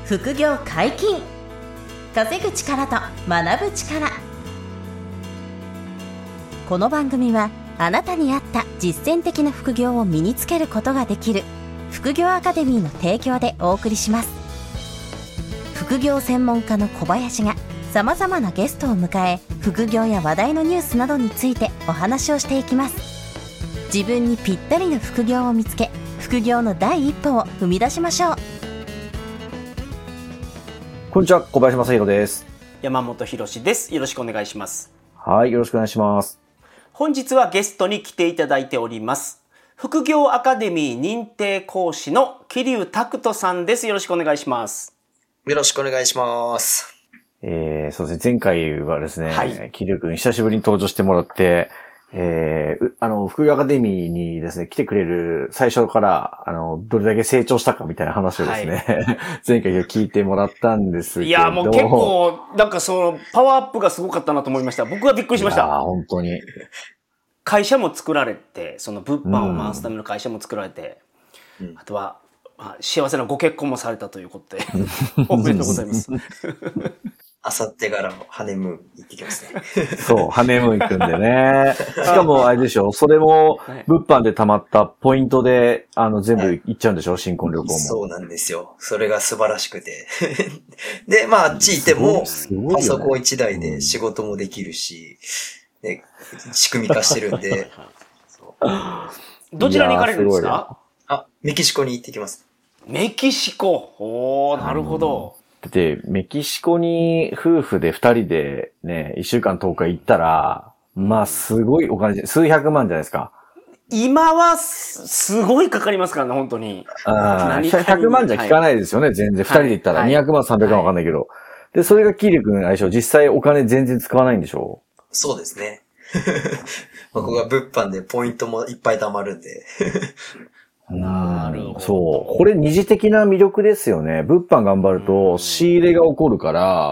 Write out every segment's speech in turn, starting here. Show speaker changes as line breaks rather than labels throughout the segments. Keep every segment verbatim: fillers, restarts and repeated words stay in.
副業解禁。稼ぐ力と学ぶ力。この番組はあなたに合った実践的な副業を身につけることができる副業アカデミーの提供でお送りします。副業専門家の小林がさまざまなゲストを迎え、副業や話題のニュースなどについてお話をしていきます。自分にぴったりの副業を見つけ、副業の第一歩を踏み出しましょう。
こんにちは、小林正弘です。
山本博史です。よろしくお願いします。
はい、よろしくお願いします。
本日はゲストに来ていただいております。副業アカデミー認定講師の桐生拓人さんです。よろしくお願いします。
よろしくお願いします。
えー、そうですね、前回はですね、
はい、
桐生くん久しぶりに登場してもらって、えー、あの、副業アカデミーにですね、来てくれる最初から、あの、どれだけ成長したかみたいな話をですね、はい、前回聞いてもらったんですけど。
いや、もう結構、なんかその、パワーアップがすごかったなと思いました。僕はびっくりしました。
いや、本当に。
会社も作られて、その物販を回すための会社も作られて、うん、あとは、まあ、幸せなご結婚もされたということで、おめでとうございます。
あさってからのハネムーン行ってきますね。
そう、ハネムーン行くんでね。しかもあれでしょ、それも物販で貯まったポイントで、あの、全部行っちゃうんでしょ、はい、新婚旅行も。
そうなんですよ。それが素晴らしくて。で、まあ、あっち行っても、ね、パソコン一台で仕事もできるし、ね、仕組み化してるんで。
どちらに行かれるんですか？
あ、メキシコに行ってきます。
メキシコ。おー、なるほど。
で、メキシコに夫婦で二人でね、一週間とおか行ったら、まあすごいお金、数百万じゃないですか。
今はす、すごいかかりますからね、本当に。
ああ、ひゃくまんじゃ効かないですよね、はい、全然。二人で行ったら。にひゃくまん、さんびゃくまんわかんないけど。はい、で、それが桐生くん相性、実際お金全然使わないんでしょ？
そうですね。僕が物販でポイントもいっぱい貯まるんで。
なるほど。
そう。これ二次的な魅力ですよね。物販頑張ると仕入れが起こるから、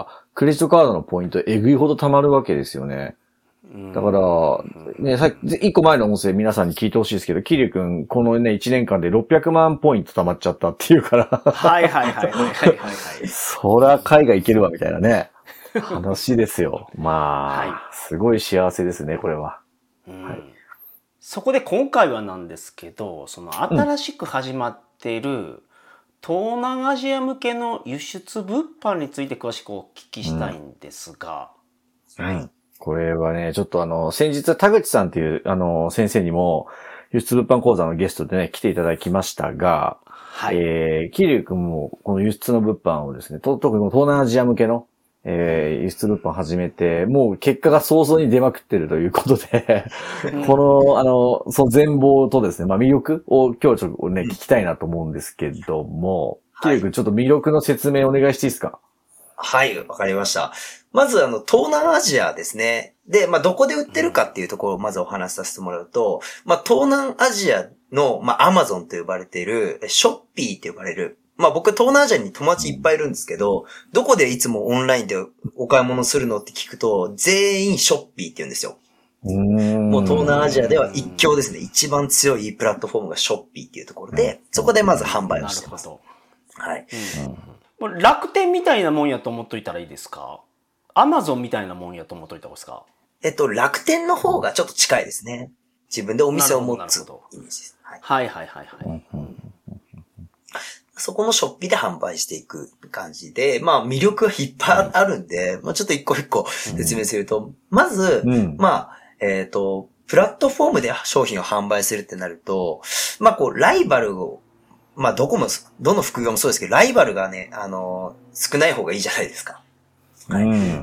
クレジットカードのポイントえぐいほど貯まるわけですよね。だから、ね、さっき、一個前の音声皆さんに聞いてほしいですけど、桐生くん、このね、一年間でろっぴゃくまんポイント貯まっちゃったっていうから。
はいはいはいはいはいはい。
そりゃ海外行けるわみたいなね。話ですよ。まあ、はい、すごい幸せですね、これは。
はい、そこで今回はなんですけど、その新しく始まっている東南アジア向けの輸出物販について詳しくお聞きしたいんですが。
うん、はい。これはね、ちょっとあの、先日田口さんっていうあの、先生にも輸出物販講座のゲストでね、来ていただきましたが、はい。えー、桐生くんもこの輸出の物販をですね、と特に東南アジア向けのえー、輸出物販始めて、もう結果が早々に出まくってるということで、この、あの、その全貌とですね、まあ魅力を今日ちょっとね、聞きたいなと思うんですけども、桐生くんちょっと魅力の説明お願いしていいですか？
はい、わかりました。まずあの、東南アジアですね。で、まあどこで売ってるかっていうところをまずお話しさせてもらうと、まあ東南アジアの、まあアマゾンと呼ばれている、ショッピーと呼ばれる、まあ僕東南アジアに友達いっぱいいるんですけど、どこでいつもオンラインでお買い物するのって聞くと、全員ショッピーって言うんですよ。もう東南アジアでは一強ですね。一番強いプラットフォームがショッピーっていうところで、そこでまず販売をしてます。はい、
うん。楽天みたいなもんやと思っといたらいいですか？アマゾンみたいなもんやと思っといた方がいいですか？
えっと、楽天の方がちょっと近いですね。自分でお店を持つイメージです。
はいはいはいはい。
そこのショッピで販売していく感じで、まあ魅力がいっぱいあるんで、まあちょっと一個一個説明すると、まず、まあ、えっと、プラットフォームで商品を販売するってなると、まあこう、ライバルを、まあどこも、どの副業もそうですけど、ライバルがね、あの、少ない方がいいじゃないですか。はい。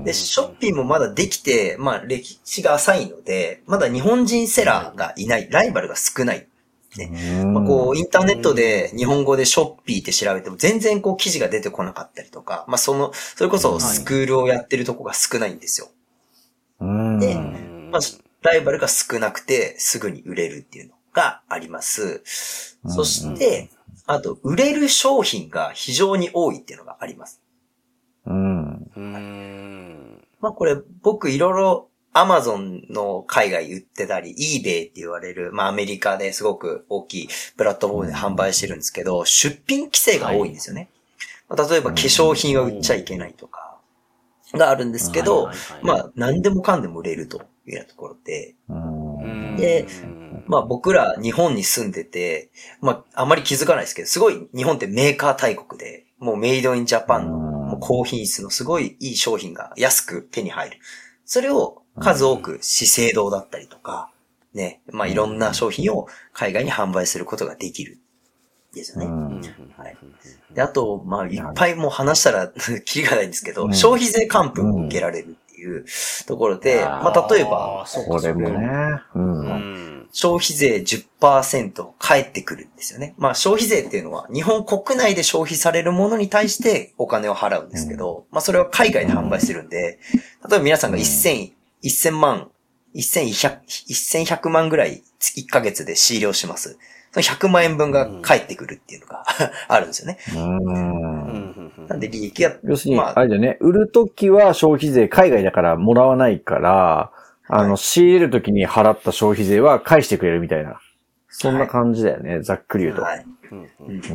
で、ショッピーもまだできて、まあ歴史が浅いので、まだ日本人セラーがいない、ライバルが少ない。ね、まあ、こう、インターネットで日本語でショッピーって調べても全然こう記事が出てこなかったりとか、まあその、それこそスクールをやってるとこが少ないんですよ。で、まあ、ライバルが少なくてすぐに売れるっていうのがあります。そして、あと、売れる商品が非常に多いっていうのがあります。
うん。
まあこれ僕いろいろアマゾンの海外売ってたり、eBay って言われる、まあアメリカですごく大きいプラットフォームで販売してるんですけど、出品規制が多いんですよね。 例えば化粧品は売っちゃいけないとか、があるんですけど、まあ、何でもかんでも売れるというようなところで、で、まあ僕ら日本に住んでて、まああまり気づかないですけど、すごい日本ってメーカー大国で、もうメイドインジャパンのもう高品質のすごいいい商品が安く手に入る。それを数多く資生堂だったりとか、ね、まあいろんな商品を海外に販売することができる。ですよね。はい。で、あと、まあいっぱいもう話したらキリがないんですけど、消費税還付も受けられるっていうところで、まあ例えば、
これもね、
うん消費税 じゅっパーセント 返ってくるんですよね。まあ消費税っていうのは日本国内で消費されるものに対してお金を払うんですけど、まあそれは海外で販売するんで、例えば皆さんが1000、1000万、1100万ぐらいいっかげつで仕入れをします。そのひゃくまんえんぶんが返ってくるっていうのがあるんですよね。うん。なんで利益が、
要するに、あれだよね、売るときは消費税海外だからもらわないから、あの、仕入れるときに払った消費税は返してくれるみたいな。そんな感じだよね、はい、ざっくり言うと。はい。うん。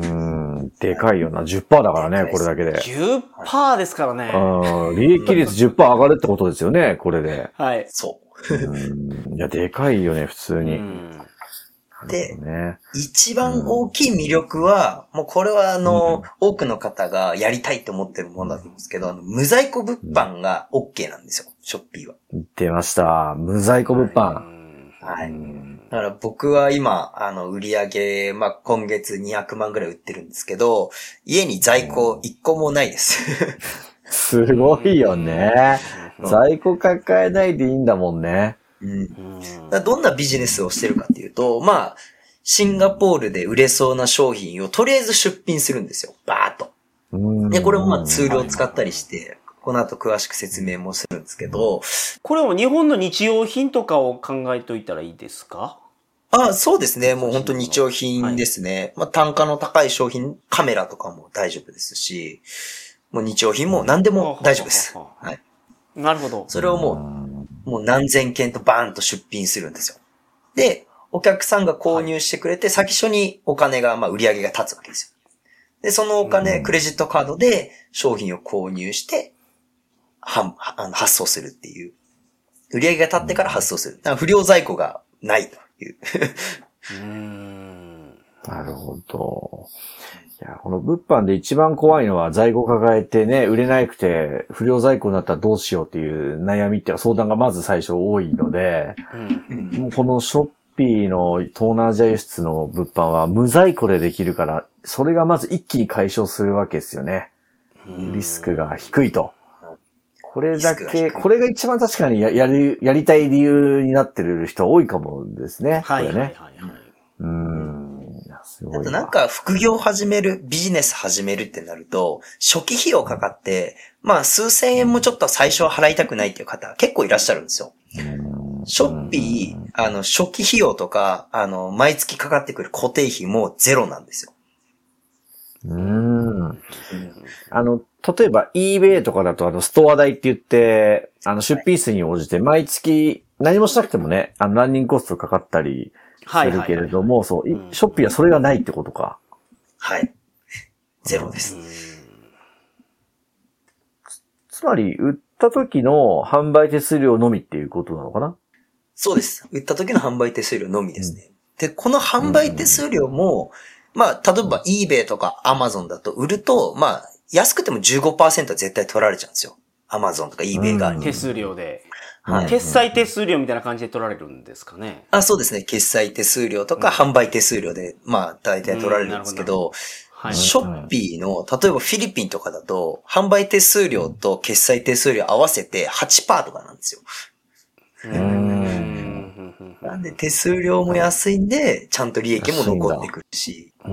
でかいよな。じゅっパーセント だからね、これだけで。
じゅっパーセント ですからね。
うん。利益率 じゅっパーセント 上がるってことですよね、これで。
はい。
そう。
うん。いや、でかいよね、普通に。
うんで、ね、一番大きい魅力は、うん、もうこれはあの、うん、多くの方がやりたいと思ってるものだと思うんですけど、あの無在庫物販が OK なんですよ、ショッピーは。
出ました。無在庫物販。はい。
はい、だから僕は今、あの、売り上げ、まあ、今月にひゃくまんぐらい売ってるんですけど、家に在庫いっこもないです。
すごいよね。在庫抱えないでいいんだもんね。
うん、どんなビジネスをしてるかっていうと、まあ、シンガポールで売れそうな商品をとりあえず出品するんですよ。バーっと。で、これもまあツールを使ったりして、この後詳しく説明もするんですけど。
これも日本の日用品とかを考えておいたらいいですか？
あ、そうですね。もう本当日用品ですね。はい、まあ単価の高い商品、カメラとかも大丈夫ですし、もう日用品も何でも大丈夫です。はい。
なるほど。
それをもう、もう何千件とバーンと出品するんですよ。で、お客さんが購入してくれて、先初にお金が、まあ売り上げが立つわけですよ。で、そのお金、クレジットカードで商品を購入して、はあの発送するっていう。売り上げが立ってから発送する。だから不良在庫がないという。うー
んなるほど。いや、この物販で一番怖いのは在庫抱えてね、売れなくて不良在庫になったらどうしようっていう悩みっていうか相談がまず最初多いので、うん、もうこのショッピーの東南アジア輸出の物販は無在庫でできるから、それがまず一気に解消するわけですよね。リスクが低いと。これだけ、これが一番確かにや、やる、やりたい理由になってる人多いかもですね。はい。これね。はいはいはい。うーん。すごい。
あとなんか副業始める、ビジネス始めるってなると、初期費用かかって、まあ数千円もちょっと最初は払いたくないっていう方結構いらっしゃるんですよ。ショッピー、あの、初期費用とか、あの、毎月かかってくる固定費もゼロなんですよ。
うーん。あの、例えば eBay とかだとあの、ストア代って言って、あの、出品数に応じて毎月何もしなくてもね、あの、ランニングコストかかったりするけれども、そう、ショッピーはそれがないってことか。
はい。ゼロです。
つまり、売った時の販売手数料のみっていうことなのかな？
そうです。売った時の販売手数料のみですね。うん、で、この販売手数料も、うん、まあ、例えば eBay とか Amazon だと売ると、まあ、安くても じゅうごパーセント は絶対取られちゃうんですよ。Amazon とか eBay が、うん。
手数料で。はい。決済手数料みたいな感じで取られるんですかね。
あ、そうですね。決済手数料とか販売手数料で、まあ、大体取られるんですけど、はい、ショッピーの、例えばフィリピンとかだと、販売手数料と決済手数料合わせて はちパーセント とかなんですよ。うーん。なんで手数料も安いんで、ちゃんと利益も残ってくるし、うん、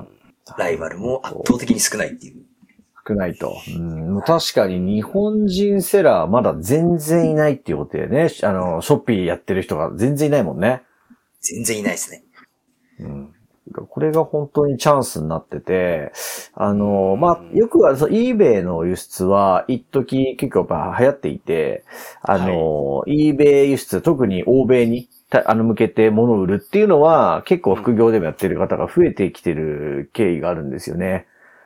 ライバルも圧倒的に少ないっていう。
少ないと。うん、確かに日本人セラーまだ全然いないっていうことでね、あの、ショッピーやってる人が全然いないもんね。
全然いないですね。
うん。これが本当にチャンスになってて、あの、まあ、よくは、eBay の輸出は、一時結構やっぱ流行っていて、あの、はい、eBay 輸出、特に欧米に、あの、向けて物を売るっていうのは、結構副業でもやってる方が増えてきてる経緯があるんですよね。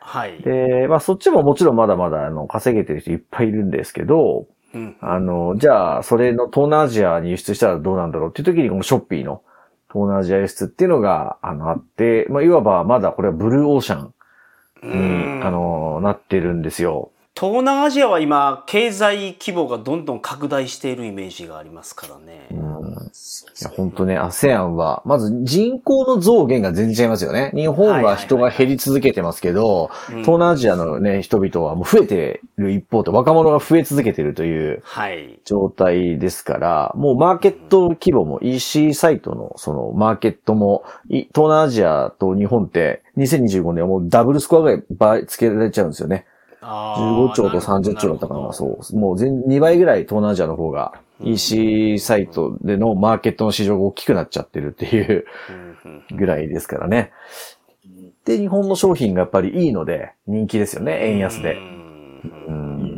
はい。
で、まあそっちももちろんまだまだあの稼げてる人いっぱいいるんですけど、うん、あの、じゃあそれの東南アジアに輸出したらどうなんだろうっていう時にこのショッピーの東南アジア輸出っていうのがあのあって、まあいわばまだこれはブルーオーシャンに、あの、なってるんですよ。
東南アジアは今、経済規模がどんどん拡大しているイメージがありますからね。
うん、いや本当ね、アセアン は、まず人口の増減が全然違いますよね。日本は人が減り続けてますけど、東南アジアのね、人々はもう増えてる一方で、若者が増え続けてるという状態ですから、もうマーケット規模も イーシー サイトのそのマーケットも、東南アジアと日本ってにせんにじゅうごねんはもうダブルスコアぐらい倍つけられちゃうんですよね。じゅうごちょうとさんじゅっちょうだったかな、そう。もう全にばいぐらい東南アジアの方が イーシー サイトでのマーケットの市場が大きくなっちゃってるっていうぐらいですからね。で、日本の商品がやっぱりいいので人気ですよね、円安で。うん。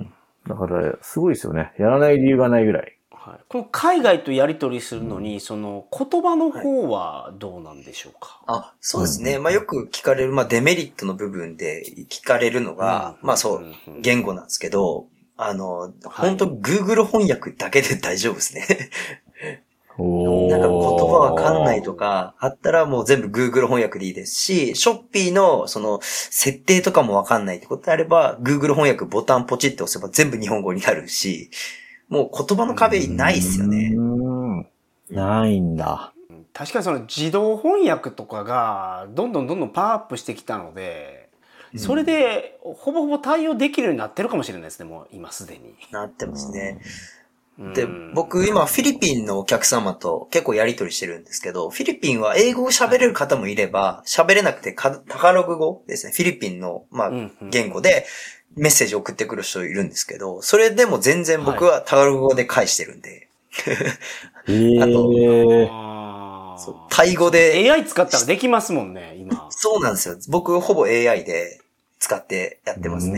だから、すごいですよね。やらない理由がないぐらい。
はい、この海外とやり取りするのに、その言葉の方はどうなんでしょうか。
はい、あ、そうですね。うん、まあよく聞かれる、まあデメリットの部分で聞かれるのが、うん、まあそう、言語なんですけど、あの、本当 Google 翻訳だけで大丈夫ですね。なんか言葉わかんないとかあったらもう全部 Google 翻訳でいいですし、ショッピーのその設定とかもわかんないってことであれば、Google 翻訳ボタンポチって押せば全部日本語になるし、もう言葉の壁ないっすよね。
ないんだ。
確かにその自動翻訳とかがどんどんどんどんパワーアップしてきたので、それでほぼほぼ対応できるようになってるかもしれないですね、もう今すでに。
なってますね。で、僕今フィリピンのお客様と結構やり取りしてるんですけど、フィリピンは英語を喋れる方もいれば、喋れなくてタガログ語ですね、フィリピンの、まあ、言語でメッセージを送ってくる人いるんですけど、それでも全然僕はタガログ語で返してるんで。はい、あと、えー、そうタイ語で。
エーアイ 使ったらできますもんね、今。
そうなんですよ。僕ほぼ エーアイ で使ってやってますね。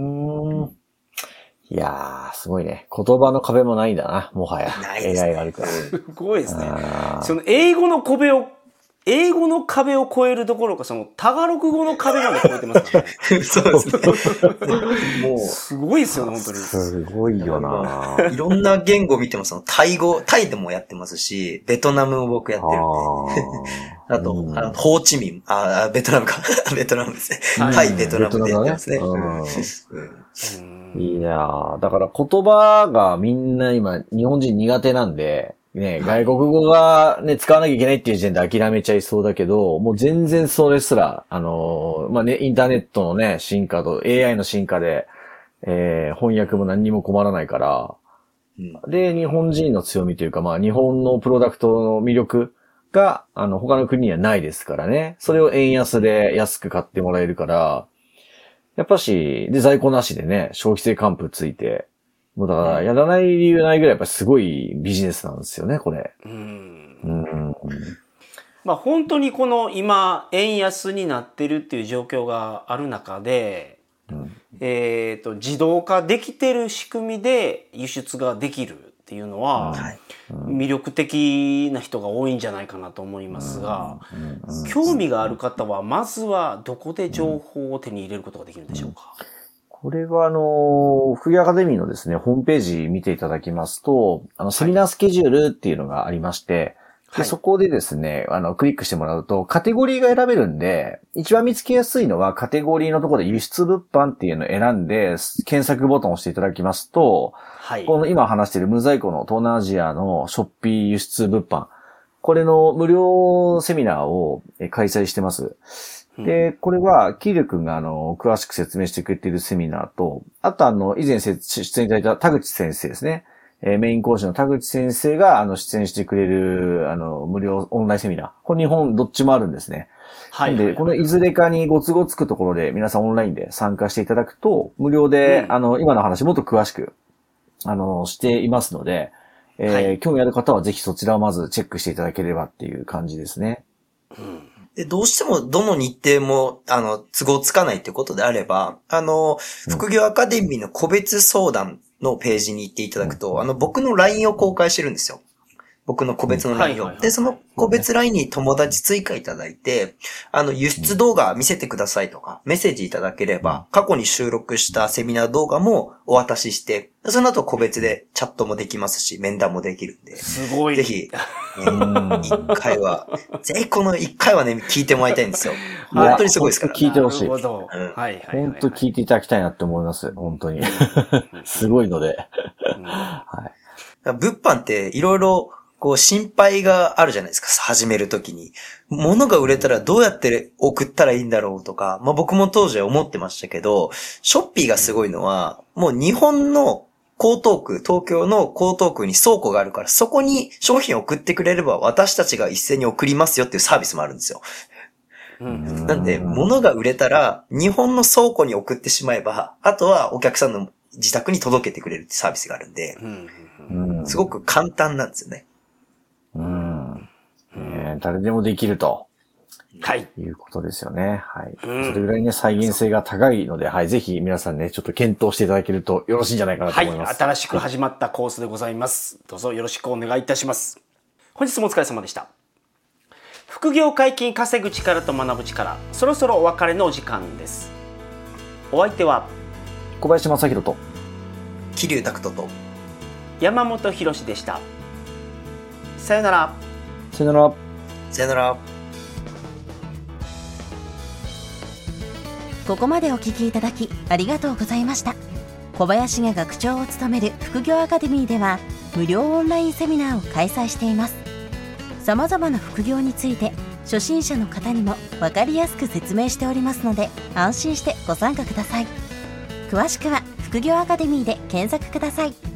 いやー、すごいね。言葉の壁もないんだな、もはや。ないですね。エーアイ があるから。
すごいですね。その英語の壁を、英語の壁を越えるどころか、そのタガログ語の壁まで越えてますからね。
そうです
ね。もう、すごいですよね、本当に。
すごいよな。
いろんな言語見ても、そのタイ語、タイでもやってますし、ベトナムも僕やってるんで。あと、うん、あのホーチミン、あ、ベトナムか。ベトナムですね。タイ、ベトナムでやってますね。
いやー、だから言葉がみんな今、日本人苦手なんで、ね、外国語がね、使わなきゃいけないっていう時点で諦めちゃいそうだけど、もう全然それすら、あのー、まあ、ね、インターネットのね、進化と エーアイ の進化で、えー、翻訳も何にも困らないから、うん、で、日本人の強みというか、まあ、日本のプロダクトの魅力が、あの、他の国にはないですからね。それを円安で安く買ってもらえるから、やっぱし、で、在庫なしでね、消費税還付ついて、もうだから、やらない理由ないぐらいやっぱすごいビジネスなんですよね、これ。うん。うん。
まあ本当にこの今、円安になってるっていう状況がある中で、うん、えっと、自動化できてる仕組みで輸出ができるっていうのは、うん、魅力的な人が多いんじゃないかなと思いますが、うんうん、興味がある方は、まずはどこで情報を手に入れることができるんでしょうか？
これはあの、副業アカデミーのですね、ホームページ見ていただきますと、あの、セミナースケジュールっていうのがありまして、はい、でそこでですね、あの、クリックしてもらうと、カテゴリーが選べるんで、一番見つけやすいのは、カテゴリーのところで輸出物販っていうのを選んで、検索ボタンを押していただきますと、はい、この今話している無在庫の東南アジアのショッピー輸出物販、これの無料セミナーを開催してます。で、これは、キール君が、あの、詳しく説明してくれているセミナーと、あと、あの、以前出演いただいた田口先生ですね。えー、メイン講師の田口先生が、あの、出演してくれる、あの、無料オンラインセミナー。これ日本どっちもあるんですね。はい。で、このいずれかにご都合つくところで、皆さんオンラインで参加していただくと、無料で、うん、あの、今の話もっと詳しく、あの、していますので、えーはい、興味ある方はぜひそちらをまずチェックしていただければっていう感じですね。
うんで、どうしてもどの日程も、あの、都合つかないってことであれば、あの、副業アカデミーの個別相談のページに行っていただくと、うん、あの、僕の ライン を公開してるんですよ。 僕の個別の ライン を。で、その個別 ライン に友達追加いただいて、あの、輸出動画見せてくださいとか、メッセージいただければ、過去に収録したセミナー動画もお渡しして、その後個別でチャットもできますし、面談もできるんで。
すごい。
ぜひ、一回は、ぜひこの一回はね、聞いてもらいたいんですよ。本当にすごいですから。
聞いてほしい。
なるほど。はいはい。
本当聞いていただきたいなって思います。本当に。すごいので。はい。
物販っていろいろ、こう心配があるじゃないですか、始めるときに。物が売れたらどうやって送ったらいいんだろうとか、まあ僕も当時は思ってましたけど、ショッピーがすごいのは、もう日本の江東区、東京の江東区に倉庫があるから、そこに商品を送ってくれれば私たちが一斉に送りますよっていうサービスもあるんですよ。なんで、物が売れたら日本の倉庫に送ってしまえば、あとはお客さんの自宅に届けてくれるってサービスがあるんで、すごく簡単なんですよね。
うん、えー。誰でもできると。
はい。
いうことですよね。はい。それぐらいね、再現性が高いので、はい。ぜひ皆さんね、ちょっと検討していただけるとよろしいんじゃないかなと思います。
はい。新しく始まったコースでございます。どうぞよろしくお願いいたします。本日もお疲れ様でした。副業解禁、稼ぐ力と学ぶ力。そろそろお別れのお時間です。お相手は、
小林正弘と、
桐生拓人と、
山本博史でした。さよなら。
さよなら。
さよなら。
ここまでお聞きいただきありがとうございました。小林が学長を務める副業アカデミーでは無料オンラインセミナーを開催しています。さまざまな副業について初心者の方にも分かりやすく説明しておりますので、安心してご参加ください。詳しくは副業アカデミーで検索ください。